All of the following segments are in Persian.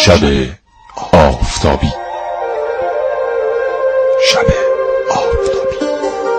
شب آفتابی. شب آفتابی.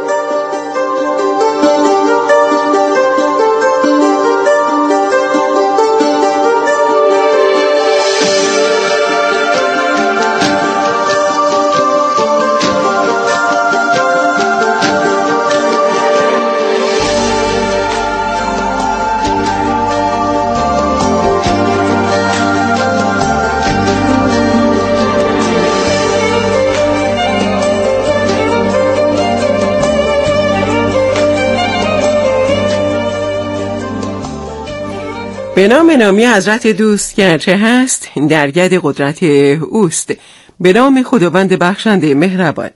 به نام نامی حضرت دوست گرچه هست در ید قدرت اوست، به نام خداوند بخشنده مهربان.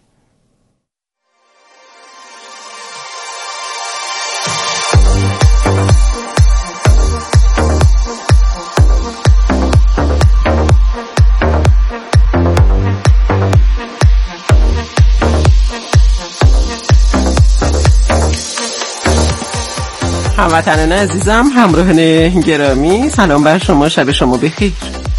هموطنان عزیزم، همراهان گرامی، سلام بر شما، شب شما بخیر.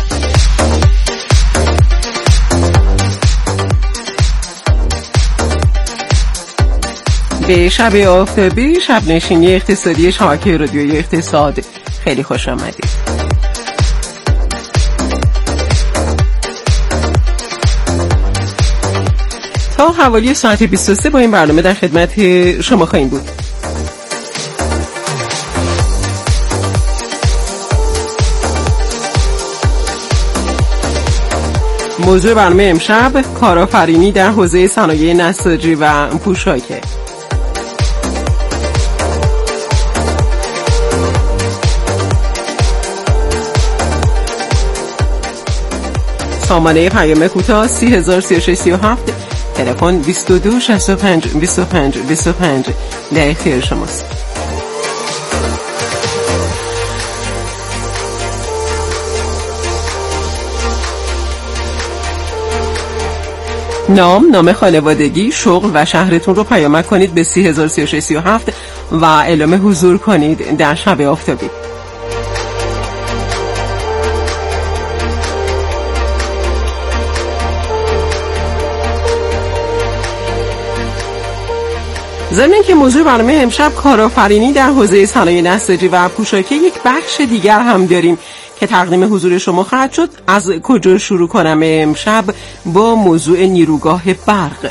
به شب آفتابی، شب نشینی اقتصادی شبکه رادیوی اقتصاد خیلی خوش آمدید. تا حوالی ساعت 23 با این برنامه در خدمت شما خواهیم بود. موضوع برنامه امشب کارآفرینی در حوزه صنایع نساجی و پوشاکه. سامانه پیام کوتاه 303637، تلفن 22 65 25 25 در اختیار شماست. نام خانوادگی، شغل و شهرتون رو پیامک کنید به 303637 و اعلام حضور کنید در شب آفتابی. ضمن که موضوع برنامه امشب کارآفرینی در حوزه صنایع نساجی و پوشاکی، یک بخش دیگر هم داریم که تقدیم حضور شما خواهد شد. از کجا شروع کنم امشب؟ با موضوع نیروگاه برق.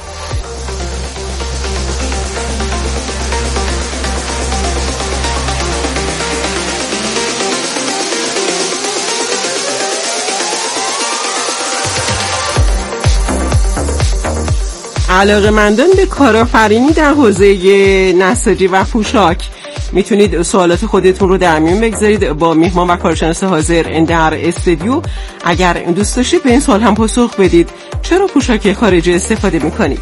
علاقه‌مندان به کارآفرینی در حوزه نساجی و پوشاک میتونید سوالات خودتون رو در میون بگذارید با میهمان و کارشناس حاضر در استودیو. اگر دوست داشتید به این سوال هم پاسخ بدید: چرا پوشاک خارجی استفاده میکنید؟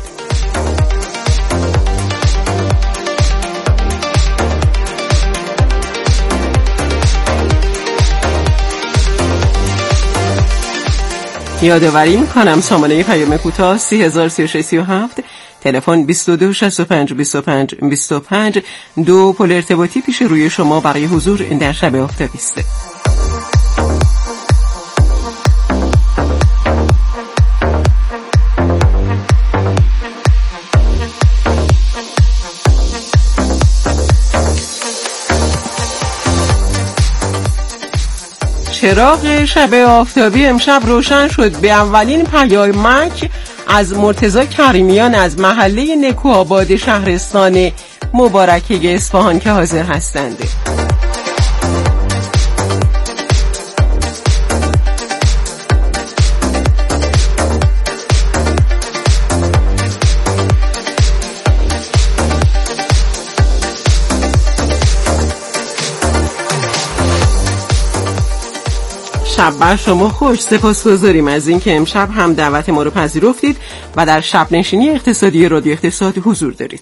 یادآوری میکنم سامانه پیام کوتاه 303637، تلفن 22 65 25 25، دو پل ارتباطی پیش روی شما برای حضور در شب آفتابی است. چراغ شب آفتابی امشب روشن شد به اولین پیامک از مرتضی کریمیان از محله نکوآباد شهرستان مبارکه اصفهان که حاضر هستند. شب بر شما خوش. سپاسگزاریم از اینکه امشب هم دعوت ما رو پذیرفتید و در شب نشینی اقتصادی رادیو اقتصاد حضور دارید.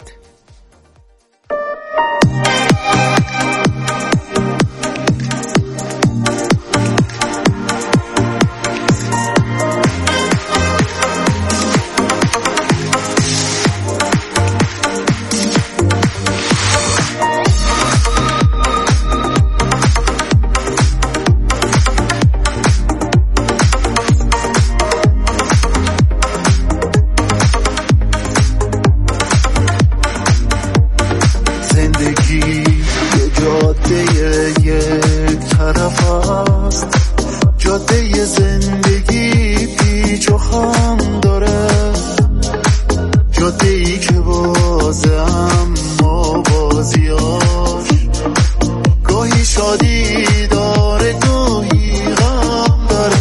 جاده‌ای که بازه اما بازیاش گاهی شادی داره گاهی غم داره.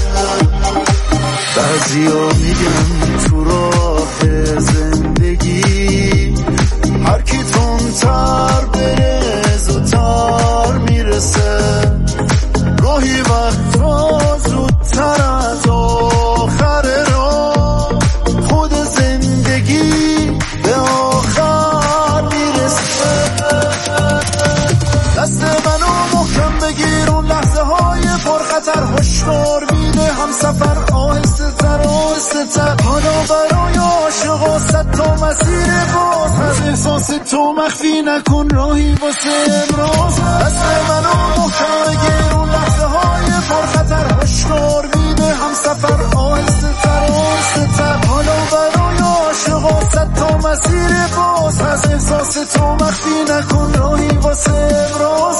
بعضیا میگن تو راه زندگی هر کی تندتر بره زودتر میرسه، گاهی وقتا زودتر از آخر راه خود زندگی به آخر میرسه. دست منو محکم بگیر، اون لحظه های پرخطر هشدار میده همسفر، آهسته تر آهسته تر. حالا برای عاشقا 100 تا مسیر باز هست، احساس تو مخفی نکن راهی واسه ابراز. دست منو محکم بگیر، اون لحظه های پرخطر هشدار میده همسفر، آهسته تر آهسته تر. حالا برای عاشقا 100 تا مسیر باز هست، احساس تو مخفی نکن راهی واسه ابراز.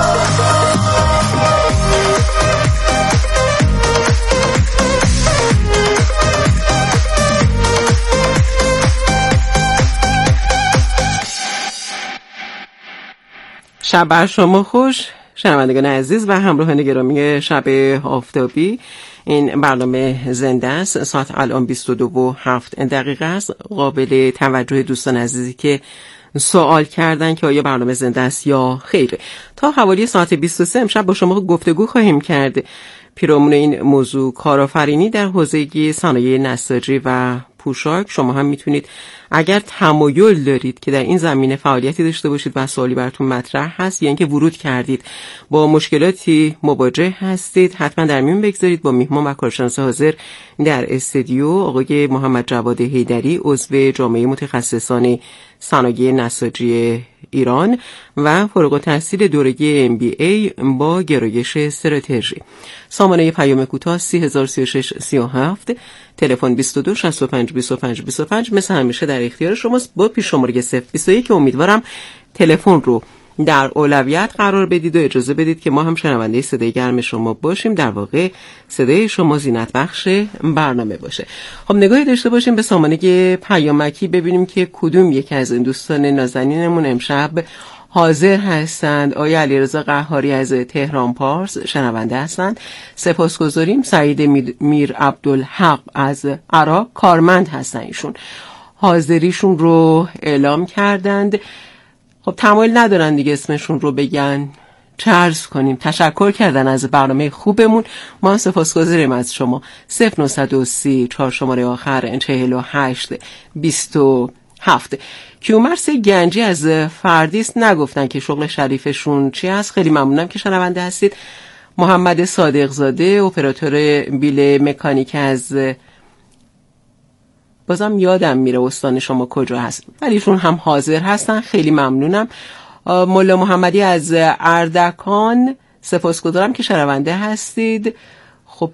شب بر شما خوش شنوندگان عزیز و همراهان گرامی شب آفتابی. این برنامه زنده است. ساعت الان 22:07 است. قابل توجه دوستان عزیزی که سوال کردن که آیا برنامه زنده است یا خیر. تا حوالی ساعت 23 امشب با شما گفتگو خواهیم کرد. پیرامون این موضوع کارآفرینی در حوزه صنایع نساجی و پوشاک. شما هم میتونید اگر تمایل دارید که در این زمینه فعالیتی داشته باشید و سوالی براتون مطرح هست یا اینکه ورود کردید با مشکلاتی مواجه هستید، حتما در میون بگذارید. با میهمان و کارشناس حاضر در استودیو آقای محمد جواد حیدری، عضو جامعه متخصصان صنایع نساجی ایران و فارغ التحصیل دوره MBA با گرایش استراتژی. سامانه پیام کوتاه 303637، تلفن 22 65 25 25 مثل همیشه در اختیار شماست با پیش شماره 021 که امیدوارم تلفن رو در اولویت قرار بدید و اجازه بدید که ما هم شنونده صدای گرم شما باشیم. در واقع صدای شما زینت بخش برنامه باشه. خب نگاهی داشته باشیم به سامانه پیامکی ببینیم که کدوم یک از این دوستان نازنینمون امشب حاضر هستند. آقای علیرضا قهاری از تهران پارس شنونده هستند. سپاسگزاریم. سعید میر عبدالحق از عراق کارمند هستن. ایشون حاضریشون رو اعلام کردند. خب تمایل ندارن دیگه اسمشون رو بگن. چه عرض کنیم، تشکر کردن از برنامه خوبمون. ما سپاسگزاریم از شما. 0930 4 شماره آخر 48 27. کیومرث گنجی از فردیس نگفتن که شغل شریفشون چی هست. خیلی ممنونم که شنونده هستید. محمد صادق زاده اپراتور بیل مکانیک از بازم یادم میره استان شما کجا هست، ولی ایشون هم حاضر هستن. خیلی ممنونم. مولا محمدی از اردکان سپاسگزارم که شنونده هستید. خب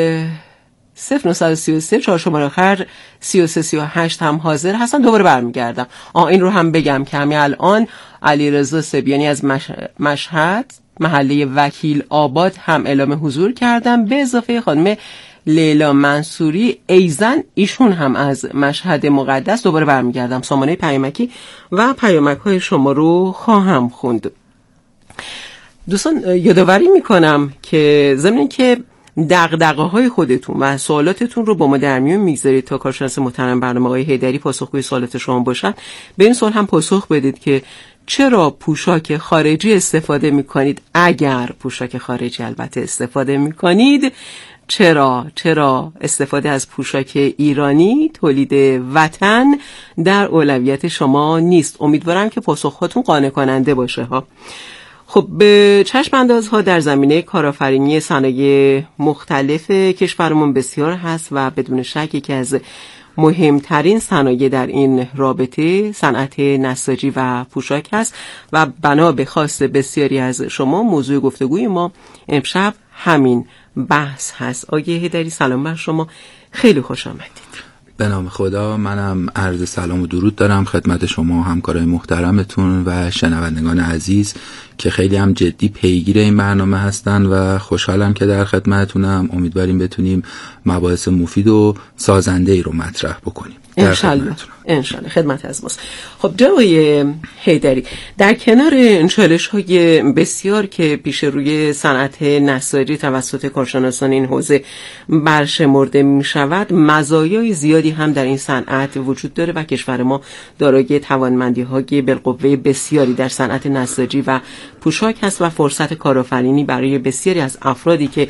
0933 4 شماره آخر 3338 هم حاضر هستن. دوباره برمیگردم. این رو هم بگم که همین الان علیرضا سبیانی از مشهد محله وکیل آباد هم اعلام حضور کردم، به اضافه خانم لیلا منصوری ایزن، ایشون هم از مشهد مقدس. دوباره برمیگردم. سامانه پیامکی و پیامک های شما رو خواهم خوند. دوستان یادآوری میکنم که ضمن که دغدغه های خودتون و سوالاتتون رو با ما در میون میگذارید تا کارشناس محترم برنامه آقای حیدری پاسخگوی سوالات شما باشن، به این سوال هم پاسخ بدید که چرا پوشاک خارجی استفاده میکنید؟ اگر پوشاک خارجی البته استفاده میکنید، چرا استفاده از پوشاک ایرانی تولید وطن در اولویت شما نیست؟ امیدوارم که پاسخاتون قانع کننده باشه ها. خب به چشم اندازها در زمینه کارآفرینی صنایع مختلف کشورمون بسیار هست و بدون شک یکی از مهمترین صنایع در این رابطه صنعت نساجی و پوشاک هست و بنا به خواست بسیاری از شما موضوع گفتگوی ما امشب همین بحث هست. آقای حیدری سلام بر شما، خیلی خوش آمدید. به نام خدا، منم عرض سلام و درود دارم خدمت شما همکارای محترمتون و شنوندگان عزیز که خیلی هم جدی پیگیر این برنامه هستن و خوشحالم که در خدمتتونم. امیدواریم بتونیم مباحث مفید و سازنده ای رو مطرح بکنیم. انشالله خدمت از ماست. خب جناب حیدری، در کنار چالش‌های بسیار که پیش روی صنعت نساجی توسط کارشناسان این حوزه برشمرده می‌شود، مزایای زیادی هم در این صنعت وجود داره و کشور ما دارای توانمندی‌های بالقوه بسیاری در صنعت نساجی و پوشاک هست و فرصت کارآفرینی برای بسیاری از افرادی که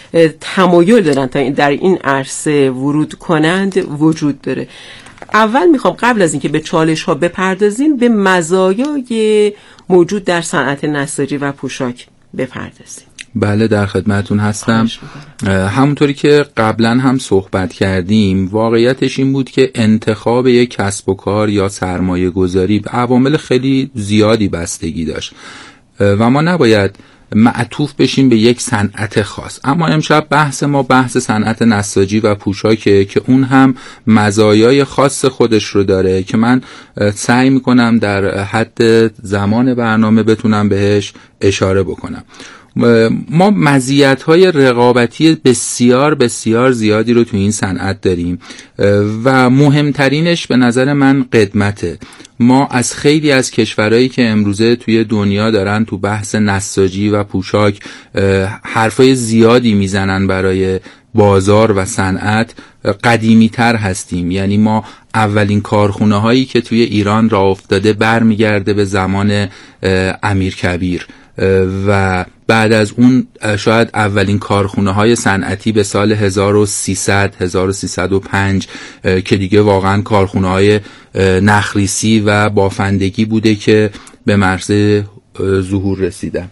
تمایل دارن تا در این عرصه ورود کنند وجود داره. اول میخوام قبل از اینکه به چالش ها بپردازیم به مزایای موجود در صنعت نساجی و پوشاک بپردازیم. بله، در خدمتون هستم. همونطوری که قبلا هم صحبت کردیم، واقعیتش این بود که انتخاب یک کسب و کار یا سرمایه گذاری به عوامل خیلی زیادی بستگی داشت و ما نباید معطوف بشیم به یک صنعت خاص. اما امشب بحث ما بحث صنعت نساجی و پوشاکه که اون هم مزایای خاص خودش رو داره که من سعی میکنم در حد زمان برنامه بتونم بهش اشاره بکنم. ما مزیت‌های رقابتی بسیار بسیار زیادی رو تو این صنعت داریم و مهمترینش به نظر من قدمته. ما از خیلی از کشورهایی که امروزه توی دنیا دارن تو بحث نساجی و پوشاک حرفای زیادی میزنن برای بازار و صنعت قدیمی تر هستیم. یعنی ما اولین کارخونه هایی که توی ایران راه افتاده برمیگرده به زمان امیرکبیر و بعد از اون شاید اولین کارخونه های صنعتی به سال 1300 1305 که دیگه واقعا کارخونه های نخریسی و بافندگی بوده که به مرز ظهور رسیدن.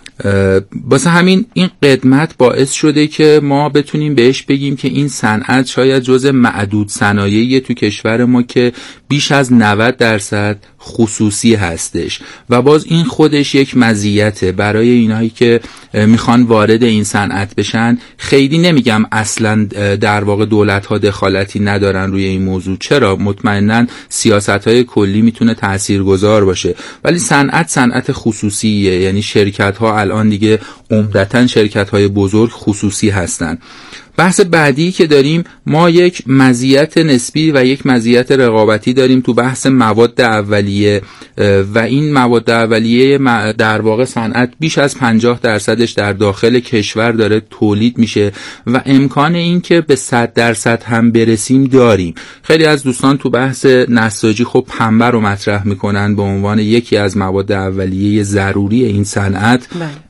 واسه همین این قدمت باعث شده که ما بتونیم بهش بگیم که این صنعت شاید جز معدود صنایعی تو کشور ما که بیش از 90% خصوصی هستش و باز این خودش یک مزیته برای اینایی که میخوان وارد این صنعت بشن. خیلی نمیگم اصلا در واقع دولت‌ها دخالتی ندارن روی این موضوع، چرا؟ مطمئناً سیاست‌های کلی میتونه تاثیرگذار باشه، ولی صنعت خصوصیه. یعنی شرکت‌ها الان دیگه عمدتاً شرکت‌های بزرگ خصوصی هستن. بحث بعدی که داریم، ما یک مزیت نسبی و یک مزیت رقابتی داریم تو بحث مواد اولیه و این مواد اولیه در واقع صنعت بیش از 50%ش در داخل کشور داره تولید میشه و امکان این که به 100% هم برسیم داریم. خیلی از دوستان تو بحث نساجی خب پنبه رو مطرح میکنن به عنوان یکی از مواد اولیه ضروری این صنعت.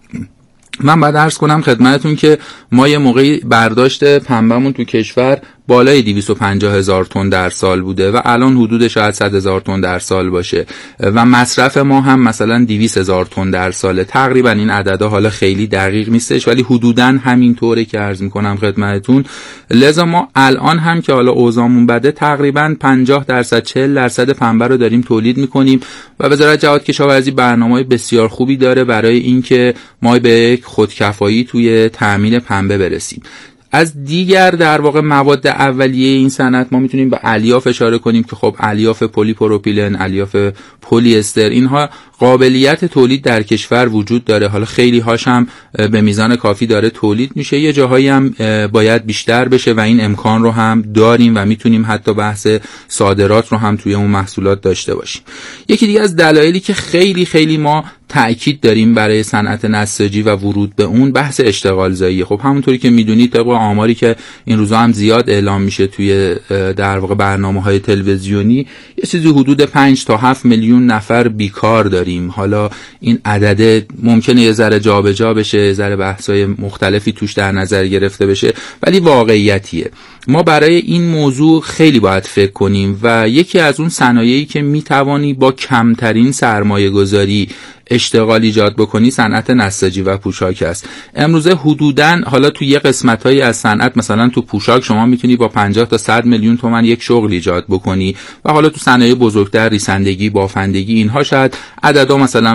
من باید عرض کنم خدمتتون که ما یه موقعی برداشت پنبه‌مون تو کشور بالای 250,000 تن در سال بوده و الان حدود شاید 100,000 تن در سال باشه و مصرف ما هم مثلا 200,000 تن در ساله. تقریبا این عددا حالا خیلی دقیق نیستش ولی حدوداً همین طوره که عرض میکنم خدمتتون. لذا ما الان هم که حالا اوضاعمون بده تقریبا 50% 40% پنبه رو داریم تولید میکنیم و وزارت جهاد کشاورزی برنامه‌های بسیار خوبی داره برای اینکه ما به خودکفایی توی تامین پنبه برسیم. از دیگر در واقع مواد اولیه این صنعت ما میتونیم به الیاف اشاره کنیم که خب الیاف پلی پروپیلن، الیاف پلی استر، اینها قابلیت تولید در کشور وجود داره. حالا خیلی هاش هم به میزان کافی داره تولید میشه، یه جاهایی هم باید بیشتر بشه و این امکان رو هم داریم و میتونیم حتی بحث صادرات رو هم توی اون محصولات داشته باشیم. یکی دیگه از دلایلی که خیلی ما تأکید داریم برای صنعت نساجی و ورود به اون بحث اشتغال زایی. خب همونطوری که میدونید طبق آماری که این روزا هم زیاد اعلام میشه توی در واقع برنامه‌های تلویزیونی، یه چیزی حدود 5 تا 7 میلیون نفر بیکار داریم. حالا این عدد ممکنه یه ذره جابجا بشه، یه ذره بحث‌های مختلفی توش در نظر گرفته بشه، ولی واقعیتیه. ما برای این موضوع خیلی باید فکر کنیم و یکی از اون صنایعی که میتوانی با کمترین سرمایه‌گذاری اشتغال ایجاد بکنی صنعت نساجی و پوشاک است. امروزه حدوداً حالا تو یه قسمت‌هایی از صنعت مثلا تو پوشاک شما میتونی با 50 تا 100 میلیون تومان یک شغل ایجاد بکنی و حالا تو صنایع بزرگتر ریسندگی، بافندگی، اینها شاید عددا مثلا به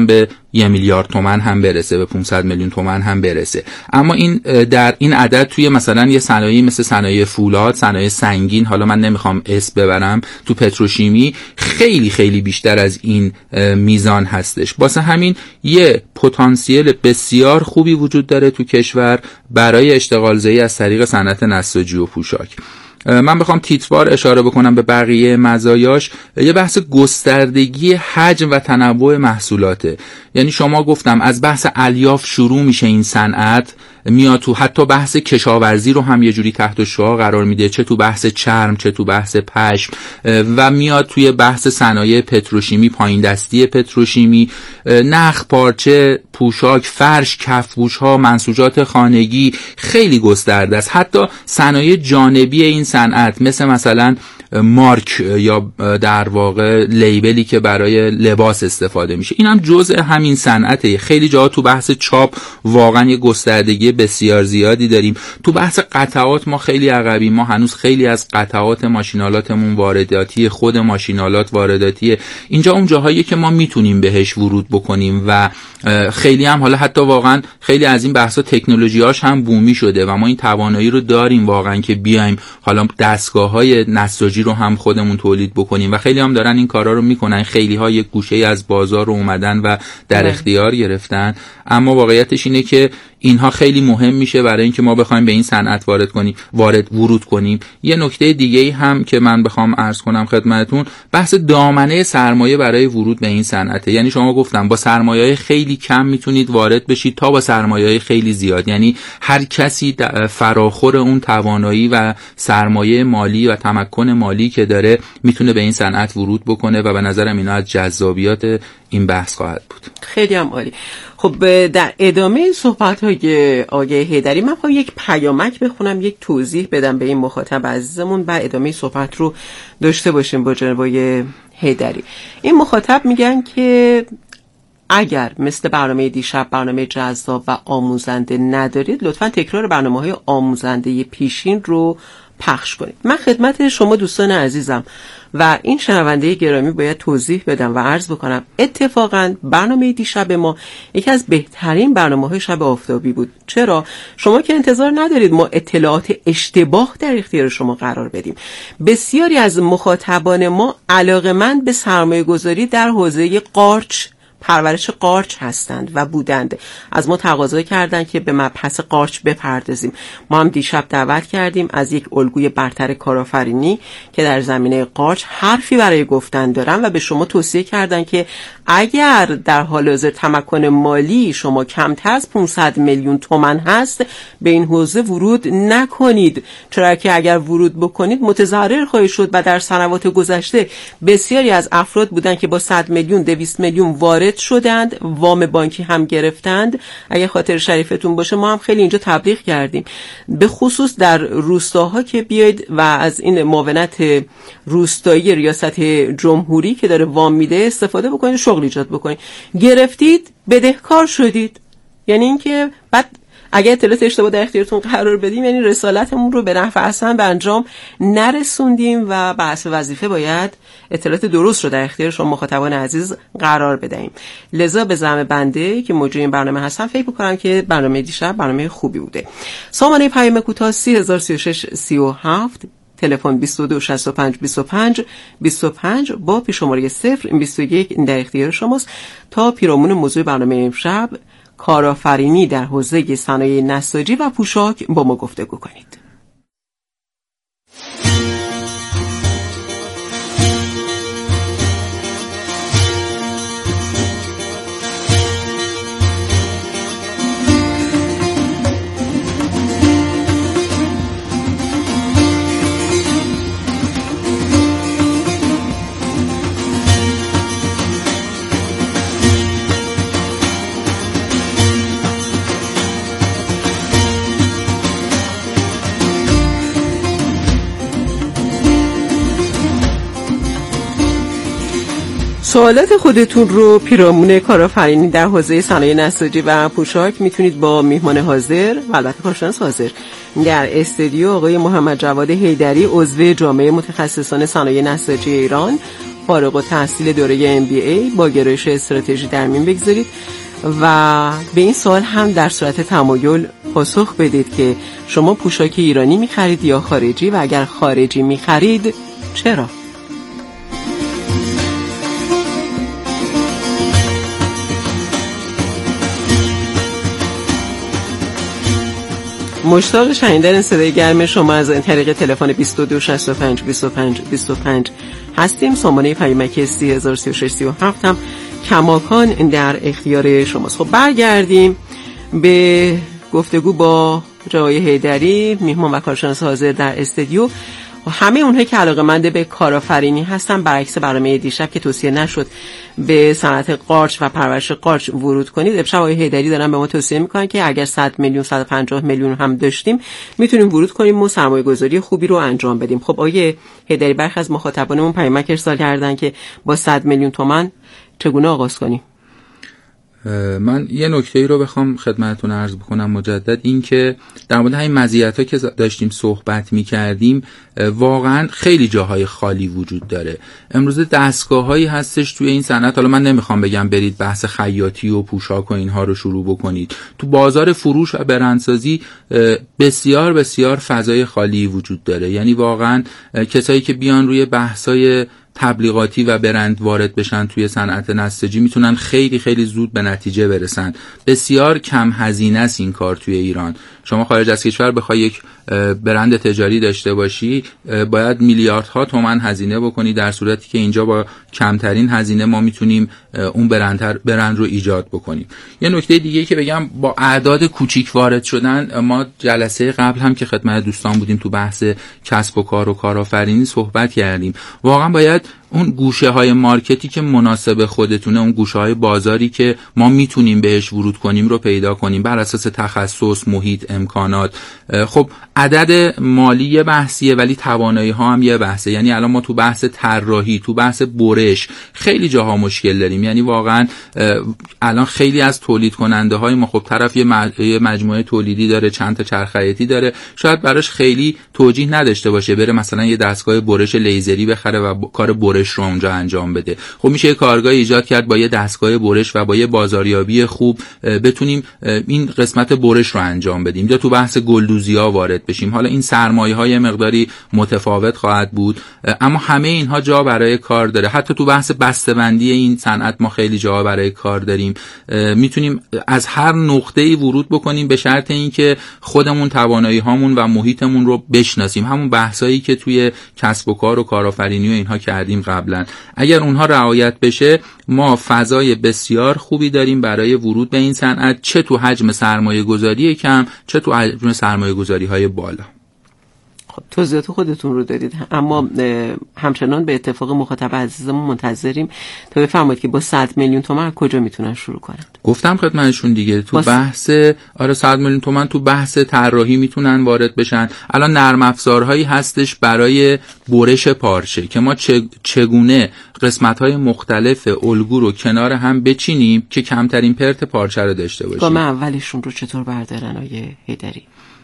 1 میلیارد تومان هم برسه، به 500 میلیون تومان هم برسه. اما این در این عدد توی مثلا یه صنایعی مثل صنایع فولاد، صنایع سنگین، حالا من نمیخوام اسم ببرم، تو پتروشیمی خیلی خیلی بیشتر از این میزان هستش. واسه همین یه پتانسیل بسیار خوبی وجود داره تو کشور برای اشتغال زایی از طریق صنعت نساجی و پوشاک. من بخوام تیتروار اشاره بکنم به بقیه مزایاش، یه بحث گستردگی حجم و تنوع محصولاته. یعنی شما گفتم از بحث الیاف شروع میشه این صنعت، میاد تو حتی بحث کشاورزی رو هم یه جوری تحت شعاع قرار میده، چه تو بحث چرم چه تو بحث پشم، و میاد توی بحث صنایع پتروشیمی، پایین دستی پتروشیمی، نخ، پارچه، پوشاک، فرش، کفپوش ها، منسوجات خانگی، خیلی گسترده است. حتی صنایع جانبی این صنعت مثلا مارک یا در واقع لیبلی که برای لباس استفاده میشه، این هم جزء همین صنعته. خیلی جاها تو بحث چاپ واقعا یه گستردگی بسیار زیادی داریم. تو بحث قطعات ما خیلی عقبیم، ما هنوز خیلی از قطعات ماشینالاتمون وارداتی، خود ماشینالات وارداتیه. اینجا اون جاهایی که ما میتونیم بهش ورود بکنیم و خیلی هم حالا حتی واقعا خیلی از این بحثا تکنولوژیاش هم بومی شده و ما این توانایی رو داریم واقعا که بیایم حالا دستگاه‌های نساجی رو هم خودمون تولید بکنیم و خیلی هم دارن این کارا رو میکنن. خیلی ها یک گوشه از بازار رو اومدن و در اختیار گرفتن، اما واقعیتش اینه که اینها خیلی مهم میشه برای اینکه ما بخوایم به این صنعت ورود کنیم. یه نکته دیگه هم که من بخوام عرض کنم خدمتتون، بحث دامنه سرمایه برای ورود به این صنعته. یعنی شما گفتم با سرمایه خیلی کم میتونید وارد بشید تا با سرمایه خیلی زیاد. یعنی هر کسی فراخور اون توانایی و سرمایه مالی و تمکن مالی که داره میتونه به این صنعت ورود بکنه و به نظرم اینا از جذابیات این بحث خواهد بود. خیلی هم عالی. خب در ادامه صحبت‌های آقای حیدری من خواهم یک پیامک بخونم، یک توضیح بدم به این مخاطب عزیزمون و ادامه صحبت رو داشته باشیم با جناب آقای حیدری. این مخاطب میگن که اگر مثل برنامه دیشب برنامه جذاب و آموزنده ندارید، لطفاً تکرار برنامه‌های آموزنده پیشین رو پخش کنید. من خدمت شما دوستان عزیزم و این شنونده گرامی باید توضیح بدم و عرض بکنم اتفاقا برنامه دیشب ما یکی از بهترین برنامه‌های شب آفتابی بود. چرا؟ شما که انتظار ندارید ما اطلاعات اشتباه در اختیار شما قرار بدیم. بسیاری از مخاطبان ما علاقه‌مند به سرمایه‌گذاری در حوزه قارچ، پرورش قارچ هستند و بودند. از ما تقاضا کردند که به مبحث قارچ بپردازیم. ما هم دیشب دعوت کردیم از یک الگوی برتر کارآفرینی که در زمینه قارچ حرفی برای گفتن دارن و به شما توصیه کردن که اگر در حال حاضر تمکن مالی شما کمتر از 500 میلیون تومان هست به این حوزه ورود نکنید، چرا که اگر ورود بکنید متضرر خواهید شد. و در سنوات گذشته بسیاری از افراد بودن که با 100 میلیون 200 میلیون وارد شدند، وام بانکی هم گرفتند. اگه خاطر شریفتون باشه ما هم خیلی اینجا تبلیغ کردیم، به خصوص در روستاها که بیاید و از این معاونت روستایی ریاست جمهوری که داره وام میده استفاده بکنید، شغل ایجاد بکنید. گرفتید بدهکار شدید. یعنی اینکه بعد اگه اطلاعات اشتباه در اختیارتون قرار بدیم یعنی رسالتمون رو به نفع اصلا به انجام نرسوندیم و به حسب وظیفه باید اطلاعات درست رو در اختیار شما مخاطبان عزیز قرار بدهیم. لذا به زعم بنده که مجری این برنامه هستم فکر می‌کنم که برنامه دیشب برنامه خوبی بوده. سامانه پیام کوتاه 3036 37، تلفن 22 65 25 25 با پیش‌شماره 021 در اختیار شماست تا پیرامون موضوع برنامه امشب کارآفرینی در حوزه صنایع نساجی و پوشاک با ما گفتگو کنید. سوالات خودتون رو پیرامون کارآفرینی در حوزه صنایع نساجی و پوشاک میتونید با میهمان حاضر و البته کارشناس حاضر در استودیو آقای محمد جواد حیدری، عضو جامعه متخصصان صنایع نساجی ایران، فارغ التحصیل دوره MBA با گرایش استراتژی در میون بگذارید. و به این سوال هم در صورت تمایل پاسخ بدید که شما پوشاک ایرانی می‌خرید یا خارجی، و اگر خارجی می‌خرید چرا؟ مشتاق شنیدن صدای گرم شما از طریق تلفن 22 65 25 25 هستیم. سامانه پیامک 303637 هم کماکان در اختیار شماست. خب برگردیم به گفتگو با جوای حیدری، میهمان و کارشناس حاضر در استودیو. همه اونهایی که علاقه‌مند به کارآفرینی هستن، برعکس برنامه دیشب که توصیه نشد به صنعت قارچ و پرورش قارچ ورود کنید، امشب آقای حیدری دارن به ما توصیه میکنن که اگر 100 میلیون 150 میلیون هم داشتیم میتونیم ورود کنیم و سرمایه‌گذاری خوبی رو انجام بدیم. خب آقای حیدری، برخی از مخاطبانمون پیامک ارسال کردن که با 100 میلیون تومان چگونه آغاز کنیم؟ من یه نکته‌ای رو بخوام خدمتتون عرض بکنم مجدد، این که در مورد همین مزیت‌ها که داشتیم صحبت می‌کردیم، واقعا خیلی جاهای خالی وجود داره. امروز دستگاه‌هایی هستش توی این صنعت، حالا من نمیخوام بگم برید بحث خیاطی و پوشاک و اینها رو شروع بکنید، تو بازار فروش و برندسازی بسیار بسیار فضای خالی وجود داره. یعنی واقعا کسایی که بیان روی بحث‌های تبلیغاتی و برند وارد بشن توی صنعت نساجی میتونن خیلی خیلی زود به نتیجه برسن. بسیار کم هزینه است این کار توی ایران. شما خارج از کشور بخوای یک برند تجاری داشته باشی باید میلیاردها تومان هزینه بکنی، در صورتی که اینجا با کمترین هزینه ما میتونیم اون برند رو ایجاد بکنیم. یه نکته دیگه که بگم، با اعداد کوچیک وارد شدن، ما جلسه قبل هم که خدمت دوستان بودیم تو بحث کسب و کار و کارآفرینی صحبت کردیم. واقعا باید اون گوشه های مارکتی که مناسب خودتونه، اون گوشه های بازاری که ما میتونیم بهش ورود کنیم رو پیدا کنیم بر اساس تخصص، محیط، امکانات. خب عدد مالی یه بحثیه ولی توانایی ها هم یه بحثه. یعنی الان ما تو بحث طراحی، تو بحث برش خیلی جاها مشکل داریم. یعنی واقعا الان خیلی از تولید کننده های ما، خب طرف یه مجموعه تولیدی داره، چند تا چرخ خیاطی داره، شاید براش خیلی توجیه نداشته باشه بره مثلا یه دستگاه برش لیزری بخره و کار برش رو اونجا انجام بده. خب میشه یه کارگاه ایجاد کرد با یه دستگاه برش و با یه بازاریابی خوب بتونیم این قسمت برش رو انجام بدیم، یا تو بحث گلدوزی‌ها وارد بشیم. حالا این سرمایه‌های مقداری متفاوت خواهد بود، اما همه اینها جا برای کار داره. حتی تو بحث بسته‌بندی این صنعت ما خیلی جا برای کار داریم. میتونیم از هر نقطه‌ای ورود بکنیم به شرط اینکه خودمون توانایی‌هامون و محیطمون رو بشناسیم. همون بحثایی که توی کسب و کار و کارآفرینی و اینها کردیم قبلا، اگر اونها رعایت بشه ما فضای بسیار خوبی داریم برای ورود به این صنعت، چه تو حجم سرمایه گذاری کم، چه تو حجم سرمایه گذاری های بالا. خب توضیحات خودتون رو دادید، اما همچنان به اتفاق مخاطب عزیزمون منتظریم تا بفرمایید که با 100 میلیون تومان کجا میتونن شروع کنند. گفتم خدمتشون دیگه، تو بحث 100 میلیون تومان تو بحث طراحی میتونن وارد بشن. الان نرم افزارهایی هستش برای برش پارچه که ما چگونه قسمت‌های مختلف الگو رو کنار هم بچینیم که کمترین پرت پارچه رو داشته باشیم. گام اولشون رو چطور بردارن آقای حیدری؟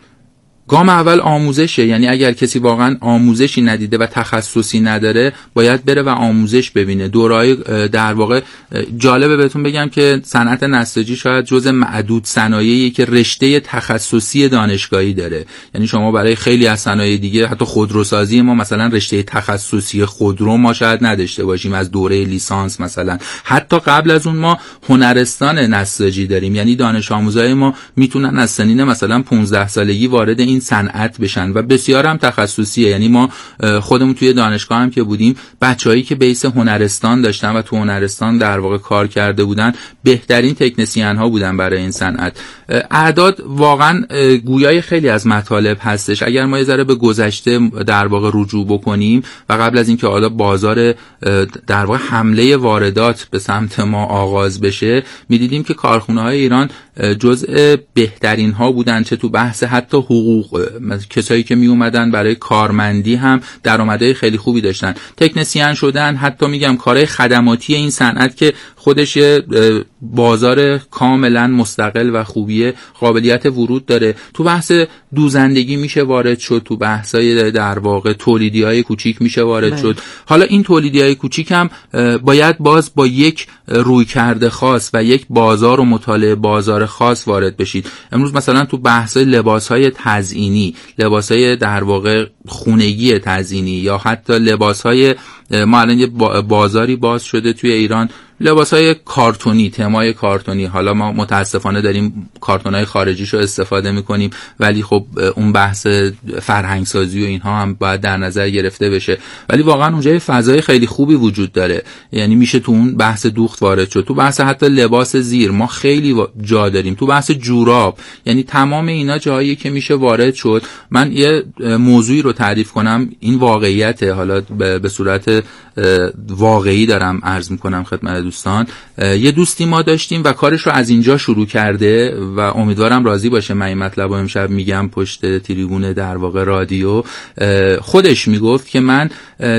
گام اول آموزشه. یعنی اگر کسی واقعا آموزشی ندیده و تخصصی نداره باید بره و آموزش ببینه. دورای در واقع جالبه بهتون بگم که صنعت نساجی شاید جز معدود صنایعی که رشته تخصصی دانشگاهی داره. یعنی شما برای خیلی از صنایع دیگه، حتی خودروسازی ما مثلا رشته تخصصی خودرو ما شاید نداشته باشیم از دوره لیسانس مثلا. حتی قبل از اون ما هنرستان نساجی داریم. یعنی دانش آموزای ما میتونن از سنین مثلا 15 سالگی وارد این صنعت بشن و بسیار هم تخصصیه. یعنی ما خودمون توی دانشگاه هم که بودیم، بچه‌هایی که بیس هنرستان داشتن و تو هنرستان در واقع کار کرده بودن بهترین تکنسین ها بودن برای این صنعت. اعداد واقعا گویای خیلی از مطالب هستش. اگر ما یه ذره به گذشته در واقع رجوع بکنیم و قبل از اینکه حالا بازار در واقع حمله واردات به سمت ما آغاز بشه، می‌دیدیم که کارخونه‌های ایران جزء بهترین ها بودن، چه تو بحث حتی حقوق. کسایی که می اومدن برای کارمندی هم درآمدهای خیلی خوبی داشتن، تکنسین شدن، حتی میگم کارهای خدماتی این صنعت که خودش بازار کاملا مستقل و خوبیه، قابلیت ورود داره. تو بحث دوزندگی میشه وارد شد، تو بحثای در واقع تولیدی‌های کوچیک میشه وارد شد. حالا این تولیدی‌های کوچیک هم باید باز با یک رویکرد خاص و یک بازار و مطالعه بازار خاص وارد بشید. امروز مثلا تو بحث لباس‌های تزیینی، لباس‌های در واقع خونگی تزیینی، یا حتی لباس‌های، ما الان یه بازاری باز شده توی ایران لباس‌های کارتونی، تمای کارتونی. حالا ما متاسفانه داریم کارتون‌های خارجیشو استفاده می‌کنیم، ولی خب اون بحث فرهنگ سازی و اینها هم باید در نظر گرفته بشه. ولی واقعا اونجا یه فضای خیلی خوبی وجود داره، یعنی میشه تو اون بحث دوخت وارد شد. تو بحث حتی لباس زیر ما خیلی جا داریم، تو بحث جوراب، یعنی تمام اینا جایی که میشه وارد شد. من یه موضوعی رو تعریف کنم، این واقعیته، حالا به صورت واقعی دارم عرض میکنم خدمت دوستان. یه دوستی ما داشتیم و کارش رو از اینجا شروع کرده و امیدوارم راضی باشه من این مطلب رو امشب میگم پشت تریبون در واقع رادیو. خودش میگفت که من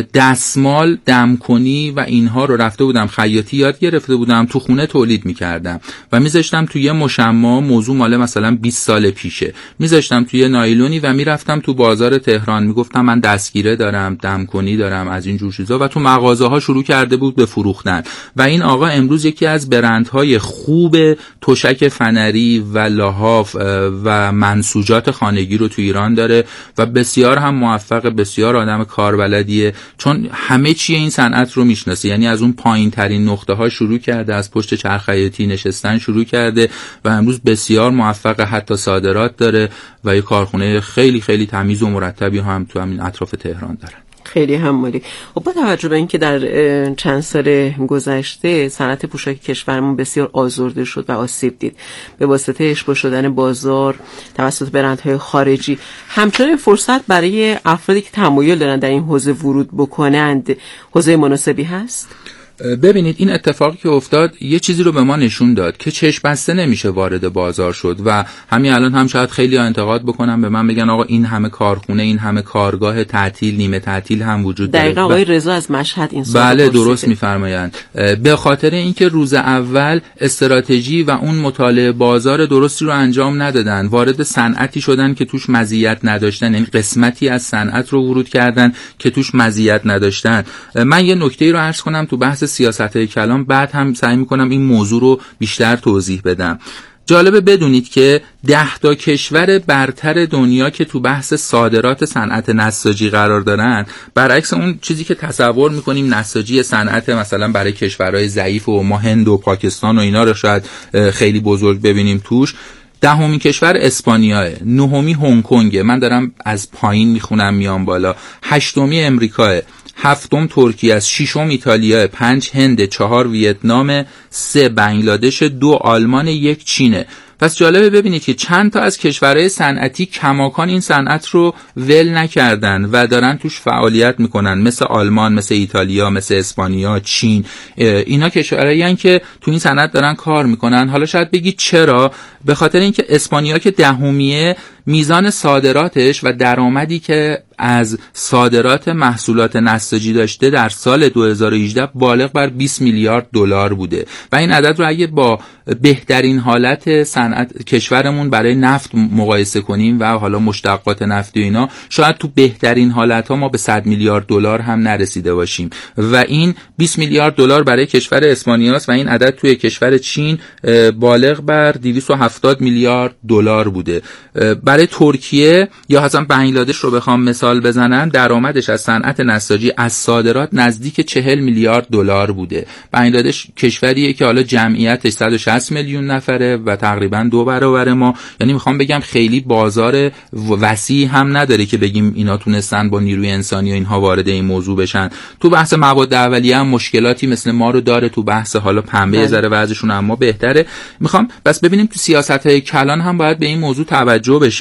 دستمال، دمکنی و اینها رو رفته بودم خیاطی یاد گرفته بودم، تو خونه تولید میکردم و میذاشتم توی یه مشمع، موضوع مال مثلا 20 سال پیشه، میذاشتم توی نایلونی و میرفتم تو بازار تهران، میگفتم من دستگیره دارم، دمکنی دارم، از این جور چیزا، و تو مغازه ها شروع کرده بود به فروختن. و این آقا امروز یکی از برندهای خوب تشک فنری و لحاف و منسوجات خانگی رو تو ایران داره و بسیار هم موفق، بسیار آدم کاربلدیه، چون همه چی این صنعت رو میشناسه. یعنی از اون پایین ترین نقطه ها شروع کرده، از پشت چرخ خیاطی نشستن شروع کرده و امروز بسیار موفق، حتی صادرات داره و یه کارخونه خیلی خیلی تمیز و مرتبی هم تو همین اطراف تهران داره. خیلی هم مالی. خب با توجه به اینکه در چند سال گذشته صنعت پوشاک کشورمون بسیار آزرده شد و آسیب دید به واسطه اشباع شدن بازار توسط برندهای خارجی، همچنین فرصت برای افرادی که تمایل دارن در این حوزه ورود بکنند حوزه مناسبی هست؟ ببینید این اتفاقی که افتاد یه چیزی رو به ما نشون داد که چشم بسته نمیشه وارد بازار شد و همین الان هم شاید خیلی انتقاد بکنن، به من بگن آقا این همه کارخونه، این همه کارگاه تعطیل، نیمه تعطیل هم وجود داره. دقیقاً آقای رضا از مشهد این سوال بله درست میفرمایند. به خاطر اینکه روز اول استراتژی و اون مطالعه بازار درستی رو انجام ندادن، وارد صنعتی شدن که توش مزیت نداشتن، یعنی قسمتی از صنعت رو ورود کردن که توش مزیت نداشتن. من یه نکته‌ای رو عرض کنم تو بحث سیاست‌های کلان، بعد هم سعی می‌کنم این موضوع رو بیشتر توضیح بدم. جالبه بدونید که 10 تا کشور برتر دنیا که تو بحث صادرات صنعت نساجی قرار دارن، برعکس اون چیزی که تصور می‌کنیم نساجی صنعت مثلا برای کشورهای ضعیف و ما هند و پاکستان و اینا رو شاید خیلی بزرگ ببینیم توش، 10مین کشور اسپانیاه، 9می هنگ کنگ، من دارم از پایین میخونم میام بالا، 8می امریکاه، 7م ترکیه است، 6م ایتالیا، 5 هند، 4 ویتنام، 3 بنگلادش، 2 آلمان، 1 چینه. پس جالبه ببینید که چند تا از کشورهای صنعتی کماکان این صنعت رو ول نکردن و دارن توش فعالیت میکنن، مثل آلمان، مثل ایتالیا، مثل اسپانیا، چین. اینا کشورهایی هستن که تو این صنعت دارن کار میکنن. حالا شاید بگید چرا؟ به خاطر اینکه اسپانیا که 10میه، میزان صادراتش و درآمدی که از صادرات محصولات نساجی داشته در سال 2018 بالغ بر 20 میلیارد دلار بوده و این عدد رو اگه با بهترین حالت صنعت کشورمون برای نفت مقایسه کنیم و حالا مشتقات نفتی و اینا، شاید تو بهترین حالت ها ما به 100 میلیارد دلار هم نرسیده باشیم و این 20 میلیارد دلار برای کشور اسپانیاست و این عدد توی کشور چین بالغ بر 270 میلیارد دلار بوده. برای ترکیه یا حتی بنگلادش رو بخوام مثال بزنم، درآمدش از صنعت نساجی از صادرات نزدیک 40 میلیارد دلار بوده. بنگلادش کشوریه که حالا جمعیتش 160 میلیون نفره و تقریبا 2 برابر ما، یعنی میخوام بگم خیلی بازار وسیع هم نداره که بگیم اینا تونستن با نیروی انسانی و اینها وارد این موضوع بشن. تو بحث مواد اولیه هم مشکلاتی مثل ما رو داره، تو بحث حالا پنبه ذره وضعشون اما بهتره. میخوام بس ببینیم تو سیاست‌های کلان هم باید به این موضوع توجه بشه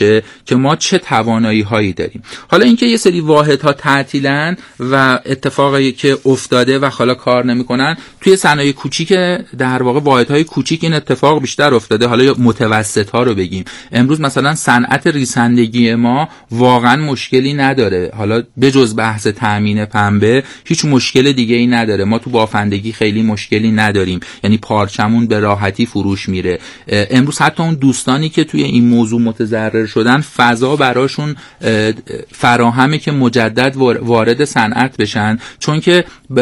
بشه که ما چه توانایی هایی داریم. حالا اینکه یه سری واحدها تعطیلن و اتفاقی که افتاده و حالا کار نمیکنن، توی صنایع کوچیک در واقع واحدهای کوچیک این اتفاق بیشتر افتاده. حالا یا متوسط ها رو بگیم، امروز مثلا صنعت ریسندگی ما واقعا مشکلی نداره، حالا بجز بحث تامین پنبه هیچ مشکل دیگه ای نداره. ما تو بافندگی خیلی مشکلی نداریم، یعنی پارچمون به راحتی فروش میره. امروز حتی اون دوستانی که توی این موضوع متضرر شدن، فضا براشون فراهمه که مجدد وارد صنعت بشن، چون که